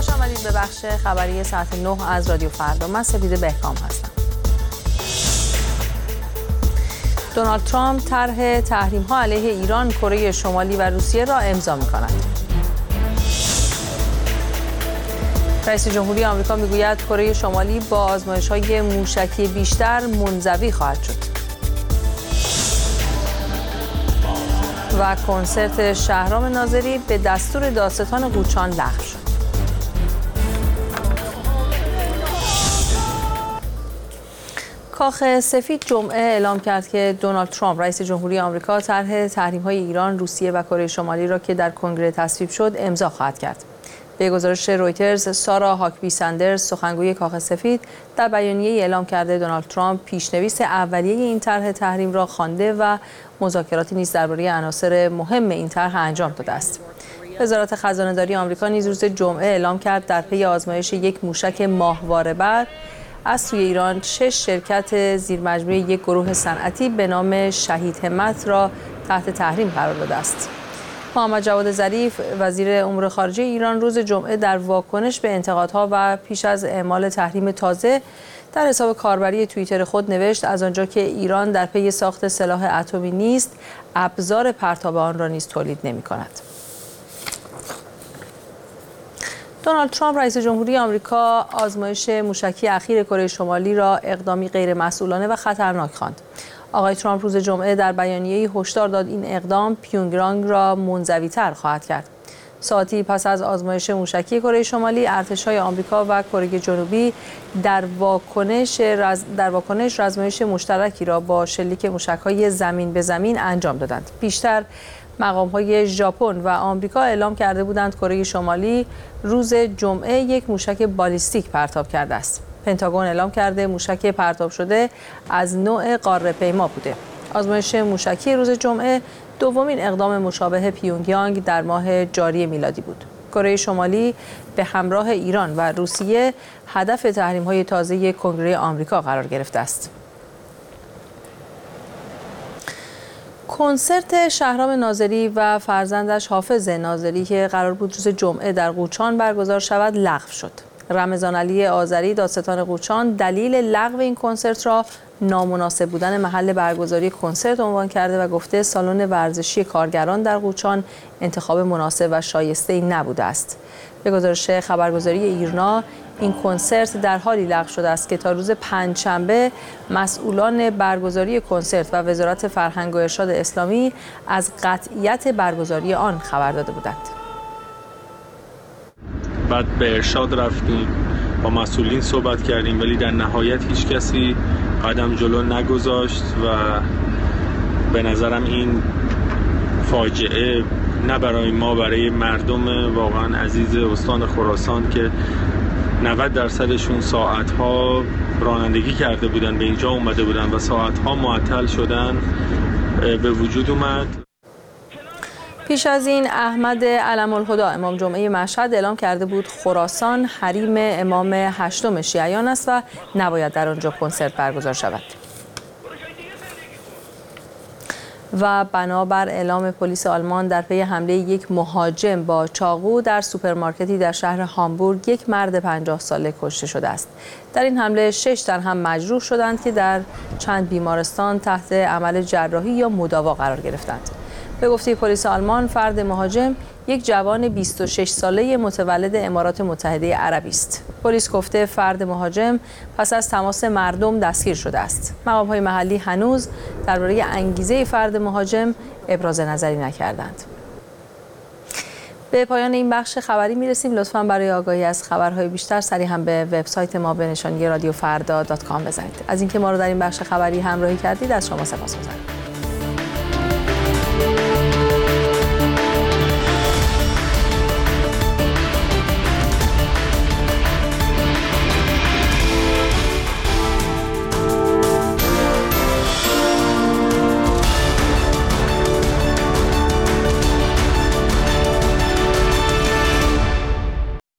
خوش آمدید به بخش خبری ساعت 9 از رادیو فردا. من سپیده بهکام هستم. دونالد ترامپ طرح تحریم‌ها علیه ایران، کره شمالی و روسیه را امضا می‌کند. رئیس جمهوری آمریکا میگوید کره شمالی با آزمایش‌های موشکی بیشتر منزوی خواهد شد. و کنسرت شهرام ناظری به دستور دادستان قوچان لغو شد. کاخ سفید جمعه اعلام کرد که دونالد ترامپ رئیس جمهوری آمریکا طرح تحریم‌های ایران، روسیه و کره شمالی را که در کنگره تصویب شد امضا خواهد کرد. به گزارش رویترز، سارا هاکبی سندرز، سخنگوی کاخ سفید، در بیانیه‌ای اعلام کرده دونالد ترامپ پیشنویس اولیه این طرح تحریم را خوانده و مذاکراتی نیز درباره عناصر مهم این طرح انجام داده است. وزارت خزانه‌داری آمریکا نیز روز جمعه اعلام کرد در پی آزمایش یک موشک ماهواره‌بر از سوی ایران 6 شرکت زیرمجموعه یک گروه صنعتی به نام شهید همت را تحت تحریم قرار داده است. محمد جواد ظریف وزیر امور خارجه ایران روز جمعه در واکنش به انتقادها و پیش از اعمال تحریم تازه در حساب کاربری توییتر خود نوشت از آنجا که ایران در پی ساخت سلاح اتمی نیست، ابزار پرتاب آن را نیز تولید نمی‌کند. دونالد ترامپ رئیس جمهوری آمریکا آزمایش موشکی اخیر کره شمالی را اقدامی غیرمسئولانه و خطرناک خواند. آقای ترامپ روز جمعه در بیانیه‌ای هشدار داد این اقدام پیونگیانگ را منزوی‌تر خواهد کرد. ساعتی پس از آزمایش موشکی کره شمالی، ارتش‌های آمریکا و کره جنوبی در واکنش آزمایش مشترکی را با شلیک موشک‌های زمین به زمین انجام دادند. بیشتر مقام‌های ژاپن و آمریکا اعلام کرده بودند کره شمالی روز جمعه یک موشک بالیستیک پرتاب کرده است. پنتاگون اعلام کرده موشک پرتاب شده از نوع قاره‌پیما بوده. آزمایش موشکی روز جمعه دومین اقدام مشابه پیونگیانگ در ماه جاری میلادی بود. کره شمالی به همراه ایران و روسیه هدف تحریم‌های تازه کنگره آمریکا قرار گرفته است. کنسرت شهرام ناظری و فرزندش حافظ ناظری که قرار بود روز جمعه در قوچان برگزار شود لغو شد. رمضان علی آذری دادستان قوچان دلیل لغو این کنسرت را نامناسب بودن محل برگزاری کنسرت عنوان کرده و گفته سالن ورزشی کارگران در قوچان انتخاب مناسب و شایسته‌ای نبوده است. به گزارش خبرگزاری ایرنا این کنسرت در حالی لغو شده است که تا روز پنجشنبه مسئولان برگزاری کنسرت و وزارت فرهنگ و ارشاد اسلامی از قطعیت برگزاری آن خبر داده بودند. بعد به ارشاد رفتیم، با مسئولین صحبت کردیم، ولی در نهایت هیچ کسی قدم جلو نگذاشت و به نظرم این فاجعه نه برای ما، برای مردم واقعا عزیز استان خراسان که 90% ساعتها رانندگی کرده بودن، به اینجا اومده بودن و ساعتها معطل شدن، به وجود اومد. پیش از این احمد علم الهدی امام جمعه مشهد اعلام کرده بود خراسان حریم امام هشتم شیعیان است و نباید در آنجا کنسرت برگزار شود. و بنابر اعلام پلیس آلمان در پی حمله یک مهاجم با چاقو در سوپرمارکتی در شهر هامبورگ یک مرد 50 ساله کشته شده است. در این حمله 6 تن هم مجروح شدند که در چند بیمارستان تحت عمل جراحی یا مداوا قرار گرفتند. به گفته پلیس آلمان فرد مهاجم یک جوان 26 ساله متولد امارات متحده عربی است. پلیس گفته فرد مهاجم پس از تماس مردم دستگیر شده است. مقام‌های محلی هنوز درباره انگیزه فرد مهاجم ابراز نظری نکردند. به پایان این بخش خبری میرسیم. لطفاً برای آگاهی از خبرهای بیشتر سریعاً به وبسایت ما به نشانی رادیوفردا.com بزنید. از اینکه ما رو در این بخش خبری همراهی کردید از شما سپاسگزارم.